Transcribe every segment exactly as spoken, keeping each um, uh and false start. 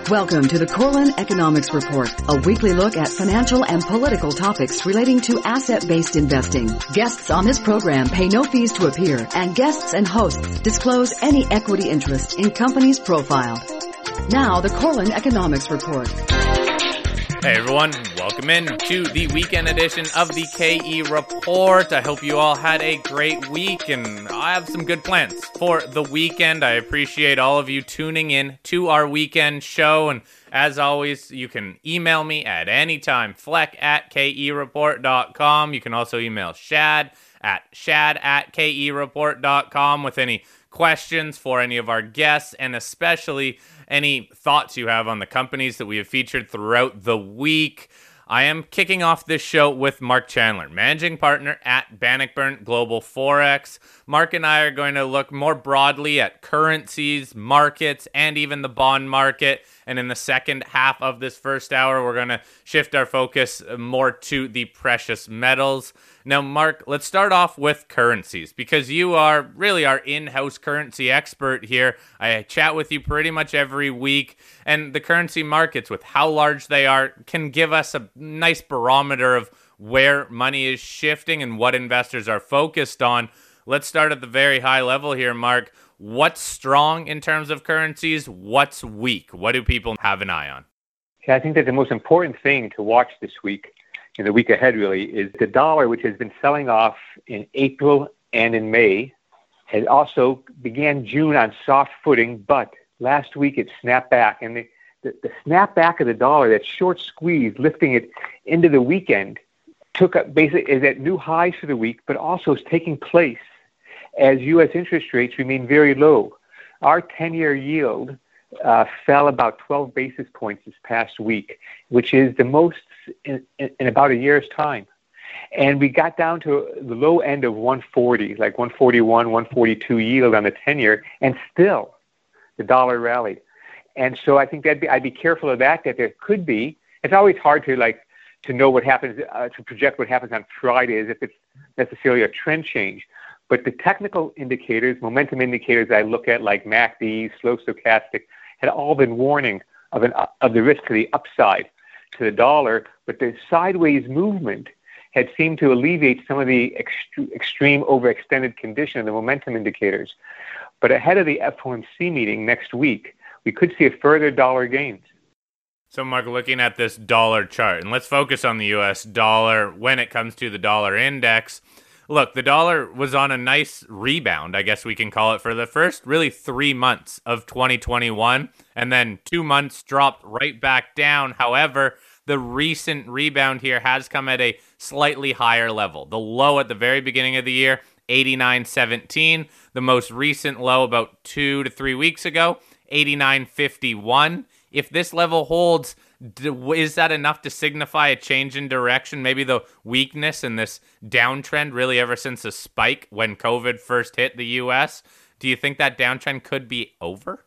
Welcome to the Corlin Economics Report, a weekly look at financial and political topics relating to asset-based investing. Guests on this program pay no fees to appear, and guests and hosts disclose any equity interest in companies profiled. Now, the Corlin Economics Report. Hey everyone, welcome in to the weekend edition of the K E Report. I hope you all had a great week, and I have some good plans for the weekend. I appreciate all of you tuning in to our weekend show, and as always, you can email me at any time, fleck at k e report dot com. You can also email Shad at shad at k e report dot com with any questions for any of our guests, and especially any thoughts you have on the companies that we have featured throughout the week. I am kicking off this show with Mark Chandler, managing partner at Bannockburn Global Forex. Mark and I are going to look more broadly at currencies, markets, and even the bond market. And in the second half of this first hour, we're going to shift our focus more to the precious metals. Now, Mark, let's start off with currencies, because you are really our in-house currency expert here. I chat with you pretty much every week, and the currency markets, with how large they are, can give us a nice barometer of where money is shifting and what investors are focused on. Let's start at the very high level here, Mark. What's strong in terms of currencies? What's weak? What do people have an eye on? Yeah, I think that the most important thing to watch this week, in the week ahead really, is the dollar, which has been selling off in April and in May, has also began June on soft footing, but last week it snapped back. And the, the, the snap back of the dollar, that short squeeze, lifting it into the weekend, took up basically is at new highs for the week, but also is taking place as U S interest rates remain very low. Our ten-year yield uh, fell about twelve basis points this past week, which is the most in, in, in about a year's time. And we got down to the low end of one forty, like one forty-one, one forty-two yield on the ten-year, and still the dollar rallied. And so I think that I'd be careful of that, that there could be, it's always hard to like to know what happens, uh, to project what happens on Friday as if it's necessarily a trend change. But the technical indicators, momentum indicators I look at, like M A C D, slow stochastic, had all been warning of an of the risk to the upside to the dollar. But the sideways movement had seemed to alleviate some of the ext- extreme overextended condition of the momentum indicators. But ahead of the F O M C meeting next week, we could see a further dollar gains. So, Mark, looking at this dollar chart, and let's focus on the U S dollar when it comes to the dollar index. Look, the dollar was on a nice rebound, I guess we can call it, for the first really three months of twenty twenty-one, and then two months dropped right back down. However, the recent rebound here has come at a slightly higher level. The low at the very beginning of the year, eighty-nine seventeen. The most recent low about two to three weeks ago, eighty-nine fifty-one. If this level holds, is that enough to signify a change in direction? Maybe the weakness in this downtrend really ever since the spike when COVID first hit the U S? Do you think that downtrend could be over?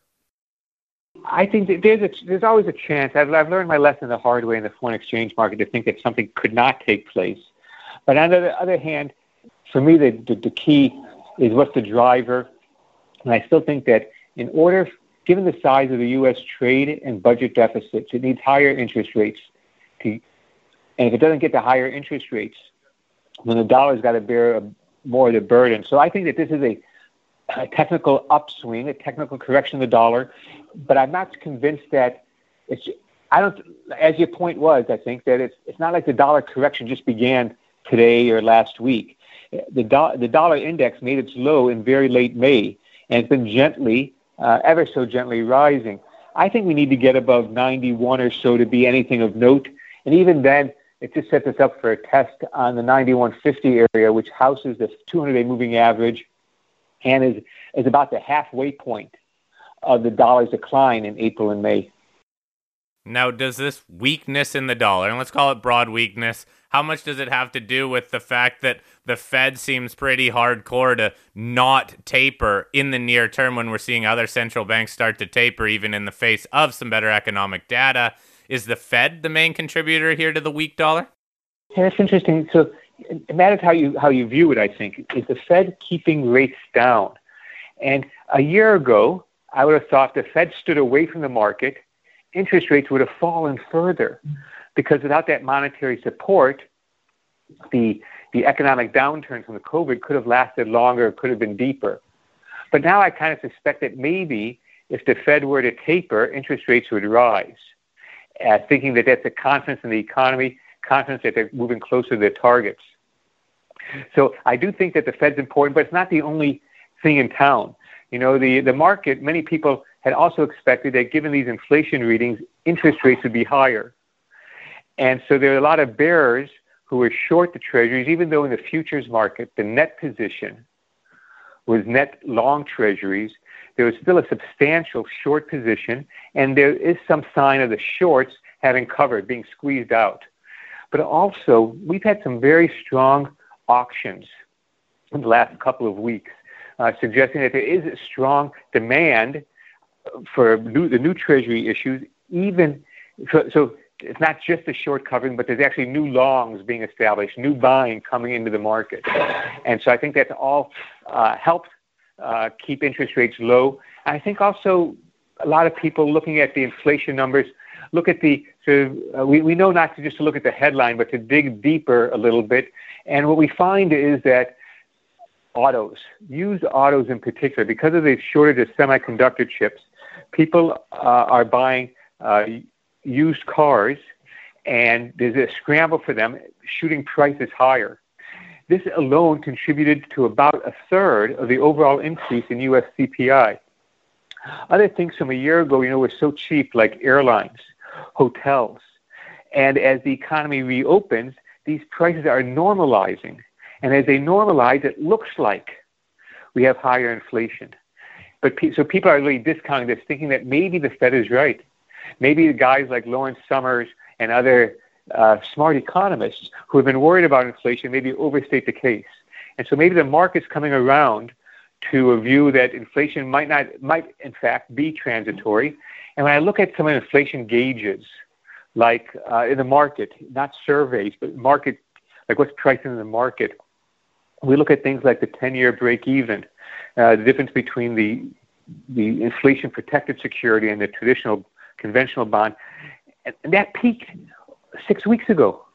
I think that there's a, there's always a chance. I've, I've learned my lesson the hard way in the foreign exchange market to think that something could not take place. But on the other hand, for me, the, the, the key is what's the driver. And I still think that in order, given the size of the U S trade and budget deficits, it needs higher interest rates. To, and if it doesn't get the higher interest rates, then the dollar's got to bear a, more of the burden. So I think that this is a, a technical upswing, a technical correction of the dollar. But I'm not convinced that it's, I don't, as your point was, I think that it's it's not like the dollar correction just began today or last week. The, do, the dollar index made its low in very late May, and it's been gently, Uh, ever so gently rising. I think we need to get above ninety-one or so to be anything of note. And even then, it just sets us up for a test on the ninety-one fifty area, which houses the two hundred day moving average and is, is about the halfway point of the dollar's decline in April and May. Now, does this weakness in the dollar, and let's call it broad weakness, how much does it have to do with the fact that the Fed seems pretty hardcore to not taper in the near term when we're seeing other central banks start to taper even in the face of some better economic data? Is the Fed the main contributor here to the weak dollar? Yeah, that's interesting. So it matters how you how you view it, I think. Is the Fed keeping rates down? And a year ago, I would have thought the Fed stood away from the market interest rates would have fallen further, because without that monetary support, the the economic downturn from the COVID could have lasted longer, could have been deeper. But now I kind of suspect that maybe if the Fed were to taper, interest rates would rise, uh, thinking that that's a confidence in the economy, confidence that they're moving closer to their targets. So I do think that the Fed's important, but it's not the only thing in town. You know, the, the market, many people had also expected that given these inflation readings, interest rates would be higher. And so there are a lot of bearers who were short the treasuries, even though in the futures market, the net position was net long treasuries. There was still a substantial short position, and there is some sign of the shorts having covered, being squeezed out. But also, we've had some very strong auctions in the last couple of weeks, uh, suggesting that there is a strong demand for new, the new treasury issues, even so, so it's not just the short covering, but there's actually new longs being established, new buying coming into the market. And so I think that's all uh, helped uh, keep interest rates low. I think also a lot of people looking at the inflation numbers, look at the, so uh, we, we know not to just to look at the headline, but to dig deeper a little bit. And what we find is that autos, used autos in particular, because of the shortage of semiconductor chips, people uh, are buying uh, used cars, and there's a scramble for them, shooting prices higher. This alone contributed to about a third of the overall increase in U S C P I. Other things from a year ago, you know, were so cheap, like airlines, hotels. And as the economy reopens, these prices are normalizing. And as they normalize, it looks like we have higher inflation. But pe- so people are really discounting this, thinking that maybe the Fed is right. Maybe the guys like Lawrence Summers and other uh, smart economists who have been worried about inflation maybe overstate the case. And so maybe the market's coming around to a view that inflation might not, might in fact be transitory. And when I look at some of the inflation gauges, like uh, in the market, not surveys, but market, like what's priced in the market, we look at things like the ten-year break-even, uh, the difference between the the inflation-protected security and the traditional conventional bond, and that peaked six weeks ago.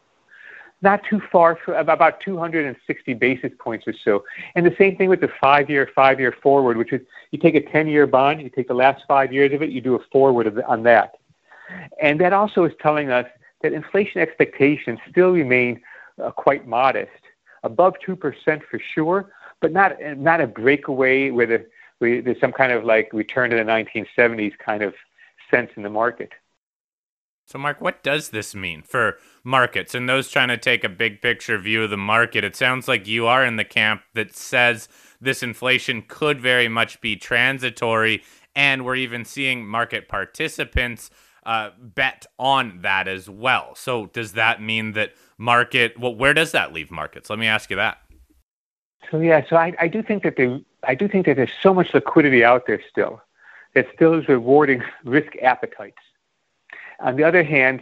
Not too far, from, about two hundred sixty basis points or so. And the same thing with the five-year, five-year forward, which is you take a ten-year bond, you take the last five years of it, you do a forward of the, on that. And that also is telling us that inflation expectations still remain uh, quite modest, above two percent for sure, but not not a breakaway where, the, where there's some kind of like return to the nineteen seventies kind of sense in the market. So, Mark, what does this mean for markets and those trying to take a big picture view of the market? It sounds like you are in the camp that says this inflation could very much be transitory, and we're even seeing market participants uh, bet on that as well. So does that mean that market, well, where does that leave markets? Let me ask you that. So, yeah, so I, I do think that there, I do think that there's so much liquidity out there still that still is rewarding risk appetites. On the other hand,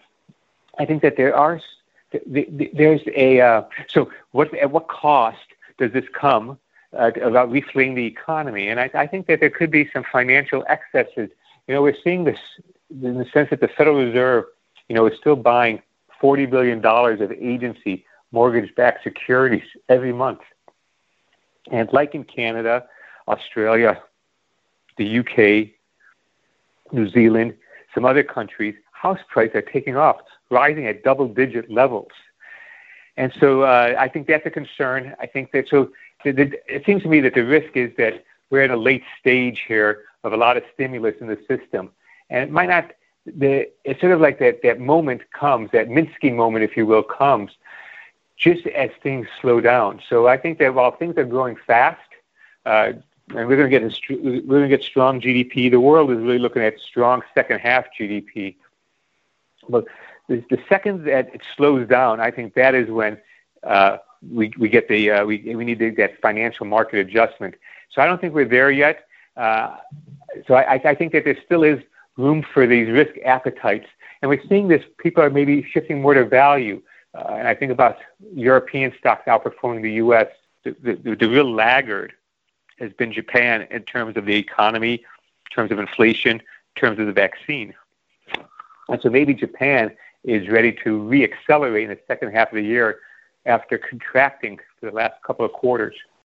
I think that there are there's a uh, so what at what cost does this come uh, about refilling the economy? And I, I think that there could be some financial excesses. You know, we're seeing this in the sense that the Federal Reserve, you know, is still buying forty billion dollars of agency mortgage-backed securities every month. And like in Canada, Australia, the U K, New Zealand, some other countries, house prices are taking off, rising at double-digit levels. And so uh, I think that's a concern. I think that so the, the, it seems to me that the risk is that we're at a late stage here of a lot of stimulus in the system. And it might not, the, it's sort of like that, that moment comes, that Minsky moment, if you will, comes just as things slow down. So I think that while things are growing fast, uh, and we're going to get a, we're going to get strong G D P. The world is really looking at strong second half G D P. But the, the second that it slows down, I think that is when uh, we we get the uh, we we need to get financial market adjustment. So I don't think we're there yet. Uh, so I, I think that there still is room for these risk appetites, and we're seeing this. People are maybe shifting more to value. Uh, and I think about European stocks outperforming the U S. The, the, the real laggard has been Japan in terms of the economy, in terms of inflation, in terms of the vaccine. And so maybe Japan is ready to reaccelerate in the second half of the year after contracting for the last couple of quarters.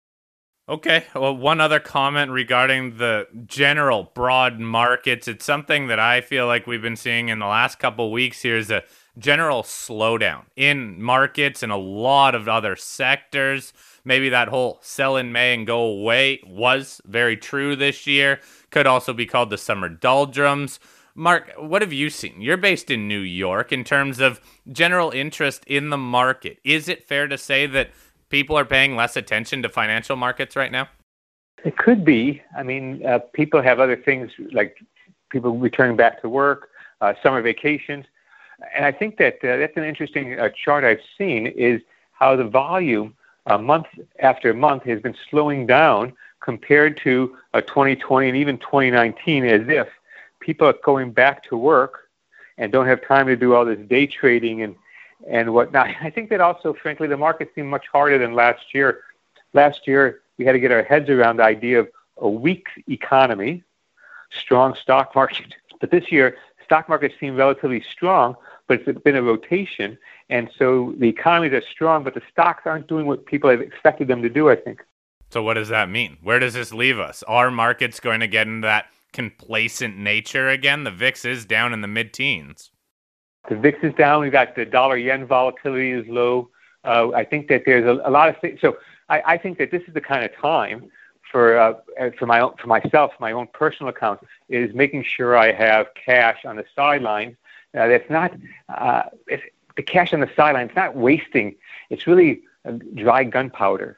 Okay, well, one other comment regarding the general broad markets. It's something that I feel like we've been seeing in the last couple of weeks here is a general slowdown in markets and a lot of other sectors. Maybe that whole sell in May and go away was very true this year. Could also be called the summer doldrums. Mark, what have you seen? You're based in New York. In terms of general interest in the market, is it fair to say that people are paying less attention to financial markets right now? It could be. I mean, uh, people have other things like people returning back to work, uh, summer vacations. And I think that uh, that's an interesting uh, chart I've seen is how the volume uh, month after month has been slowing down compared to uh, twenty twenty and even twenty nineteen, as if people are going back to work and don't have time to do all this day trading and and whatnot. I think that also, frankly, the market seemed much harder than last year. Last year, we had to get our heads around the idea of a weak economy, strong stock market. But this year, stock markets seem relatively strong, but it's been a rotation. And so the economies are strong, but the stocks aren't doing what people have expected them to do, I think. So what does that mean? Where does this leave us? Are markets going to get into that complacent nature again? The V I X is down in the mid-teens. The V I X is down. We've got the dollar-yen volatility is low. Uh, I think that there's a, a lot of things. So I, I think that this is the kind of time for uh, for my own, for myself, my own personal account, is making sure I have cash on the sidelines. Uh, that's not uh, it's, the cash on the sidelines. It's not wasting. It's really dry gunpowder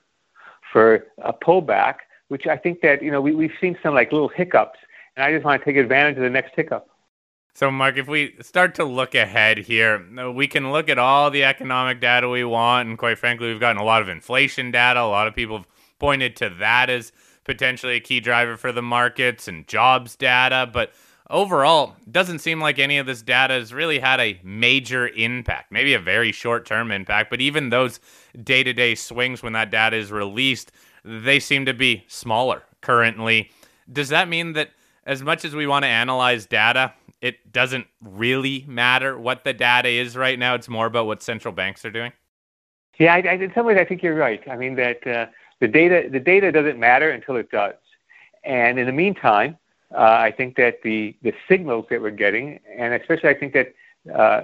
for a pullback, which I think that you know we we've seen some like little hiccups, and I just want to take advantage of the next hiccup. So, Mark, if we start to look ahead here, we can look at all the economic data we want, and quite frankly, we've gotten a lot of inflation data. A lot of people have pointed to that as potentially a key driver for the markets and jobs data, but overall, it doesn't seem like any of this data has really had a major impact, maybe a very short-term impact, but even those day-to-day swings when that data is released, they seem to be smaller currently. Does that mean that as much as we want to analyze data, it doesn't really matter what the data is right now? It's more about what central banks are doing? Yeah, I, I, in some ways, I think you're right. I mean, that uh, the data the data doesn't matter until it does. And in the meantime, uh, I think that the, the signals that we're getting, and especially I think that uh,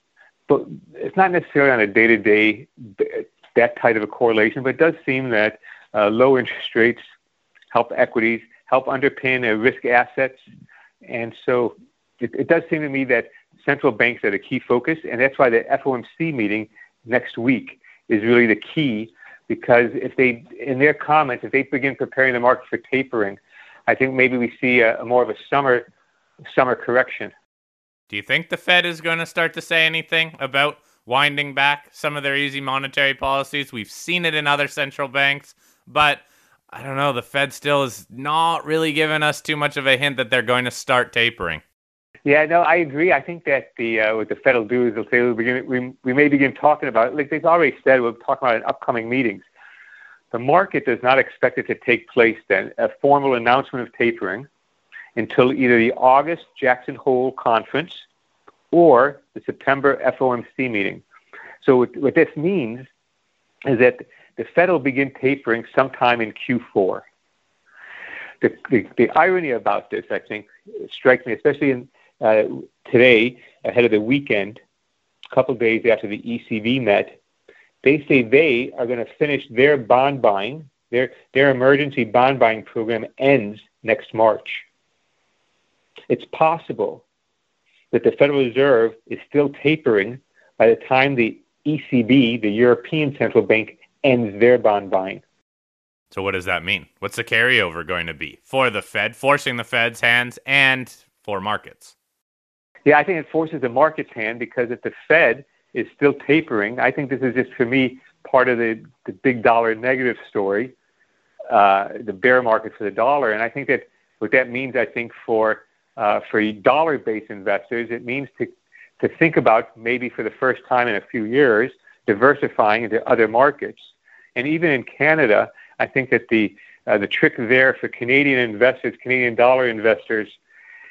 but it's not necessarily on a day-to-day that tight of a correlation, but it does seem that uh, low interest rates help equities, help underpin uh, risk assets. And so It, it does seem to me that central banks are the key focus, and that's why the F O M C meeting next week is really the key, because if they, in their comments, if they begin preparing the market for tapering, I think maybe we see a, a more of a summer summer correction. Do you think the Fed is going to start to say anything about winding back some of their easy monetary policies? We've seen it in other central banks, but I don't know, the Fed still is not really giving us too much of a hint that they're going to start tapering. Yeah, no, I agree. I think that the uh, what the Fed will do is they'll say we'll begin, we we may begin talking about it. Like they've already said, we'll talk about it in upcoming meetings. The market does not expect it to take place then, a formal announcement of tapering, until either the August Jackson Hole Conference or the September F O M C meeting. So what, what this means is that the Fed will begin tapering sometime in Q four. The, the, the irony about this, I think, strikes me, especially in Uh, today, ahead of the weekend, a couple of days after the E C B met, they say they are going to finish their bond buying, their their emergency bond buying program ends next March. It's possible that the Federal Reserve is still tapering by the time the E C B, the European Central Bank, ends their bond buying. So what does that mean? What's the carryover going to be for the Fed, forcing the Fed's hands, and for markets? Yeah, I think it forces the market's hand, because if the Fed is still tapering, I think this is just, for me, part of the, the big dollar negative story, uh, the bear market for the dollar. And I think that what that means, I think, for uh, for dollar-based investors, it means to to think about, maybe for the first time in a few years, diversifying into other markets. And even in Canada, I think that the uh, the trick there for Canadian investors, Canadian dollar investors,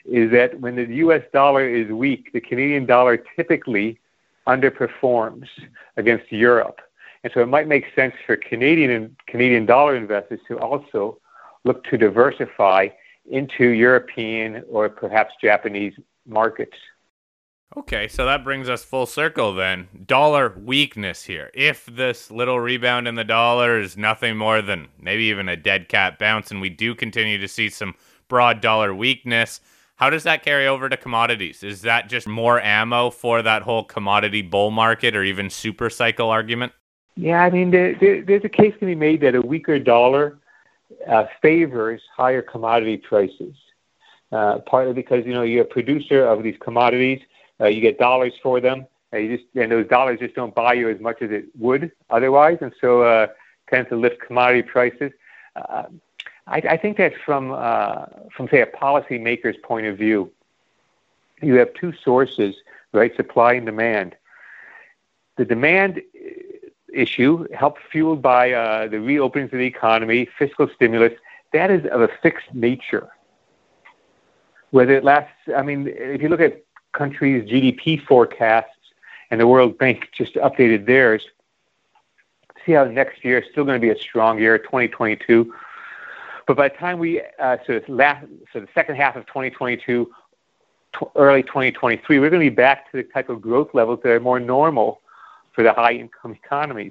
is that when the U S dollar is weak, the Canadian dollar typically underperforms against Europe. And so it might make sense for Canadian and Canadian dollar investors to also look to diversify into European or perhaps Japanese markets. Okay, so that brings us full circle then. Dollar weakness here. If this little rebound in the dollar is nothing more than maybe even a dead cat bounce, and we do continue to see some broad dollar weakness, how does that carry over to commodities? Is that just more ammo for that whole commodity bull market or even super cycle argument? Yeah, I mean, there, there, there's a case to be made that a weaker dollar uh, favors higher commodity prices, uh, partly because, you know, you're a producer of these commodities. Uh, you get dollars for them, uh, you just, and those dollars just don't buy you as much as it would otherwise, and so uh, tends to lift commodity prices. Uh, I, I think that from, uh, from say, a policymaker's point of view, you have two sources, right, supply and demand. The demand issue, helped fueled by uh, the reopenings of the economy, fiscal stimulus, that is of a fixed nature. Whether it lasts, I mean, if you look at countries' G D P forecasts, and the World Bank just updated theirs, see how next year is still going to be a strong year, twenty twenty-two. But by the time we, uh, so, last, so the second half of twenty twenty-two, t- early twenty twenty-three, we're going to be back to the type of growth levels that are more normal for the high-income economies.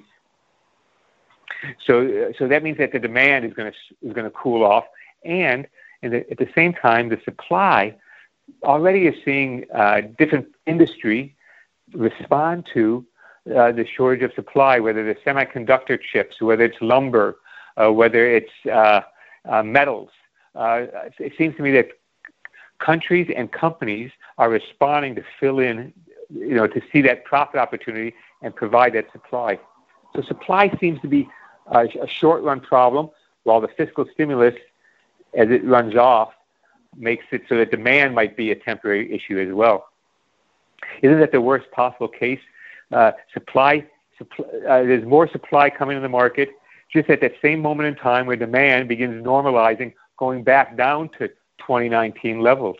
So, uh, so that means that the demand is going to is going to cool off, and, and the, at the same time, the supply already is seeing uh, different industry respond to uh, the shortage of supply, whether the semiconductor chips, whether it's lumber, uh, whether it's uh, uh, metals. Uh, it seems to me that countries and companies are responding to fill in, you know, to see that profit opportunity and provide that supply. So supply seems to be a, a short-run problem, while the fiscal stimulus, as it runs off, makes it so that demand might be a temporary issue as well. Isn't that the worst possible case? Uh, supply, supply uh, there's more supply coming in the market, just at that same moment in time where demand begins normalizing, going back down to twenty nineteen levels.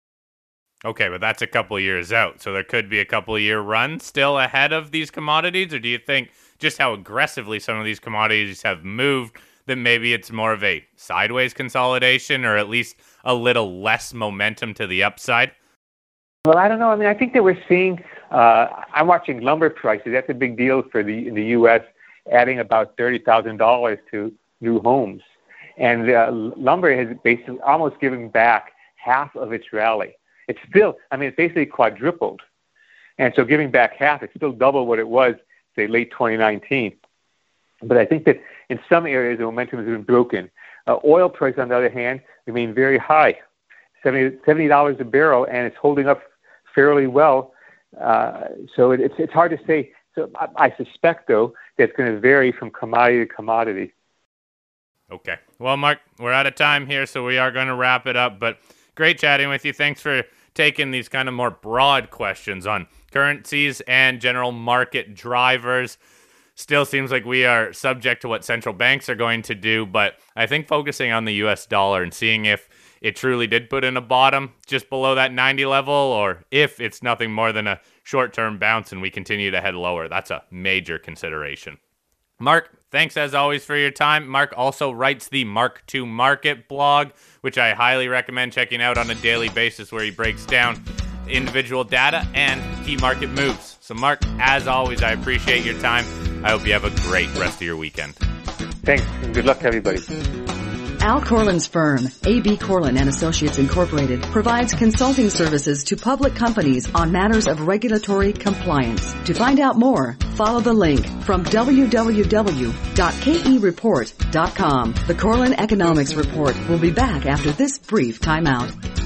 Okay, but that's a couple of years out, so there could be a couple of year run still ahead of these commodities, or do you think just how aggressively some of these commodities have moved that maybe it's more of a sideways consolidation, or at least a little less momentum to the upside? Well, I don't know. I mean, I think that we're seeing, uh, I'm watching lumber prices. That's a big deal for the in the U S, adding about thirty thousand dollars to new homes. And uh, lumber has basically almost given back half of its rally. It's still, I mean, it's basically quadrupled. And so giving back half, it's still double what it was, say, late twenty nineteen. But I think that in some areas, the momentum has been broken. Uh, oil prices, on the other hand, remain very high, seventy dollars a barrel, and it's holding up fairly well. Uh, so it, it's it's hard to say. So I, I suspect, though, that it's going to vary from commodity to commodity. Okay. Well, Mark, we're out of time here, so we are going to wrap it up. But great chatting with you. Thanks for taking these kind of more broad questions on currencies and general market drivers. Still seems like we are subject to what central banks are going to do, but I think focusing on the U S dollar and seeing if it truly did put in a bottom just below that ninety level, or if it's nothing more than a short-term bounce and we continue to head lower, that's a major consideration. Mark, thanks as always for your time. Mark also writes the Mark to Market blog, which I highly recommend checking out on a daily basis, where he breaks down individual data and key market moves. So Mark, as always, I appreciate your time. I hope you have a great rest of your weekend. Thanks, and good luck to everybody. Al Corlin's firm, A B Corlin and Associates Incorporated, provides consulting services to public companies on matters of regulatory compliance. To find out more, follow the link from w w w dot k e report dot com. The Corlin Economics Report will be back after this brief timeout.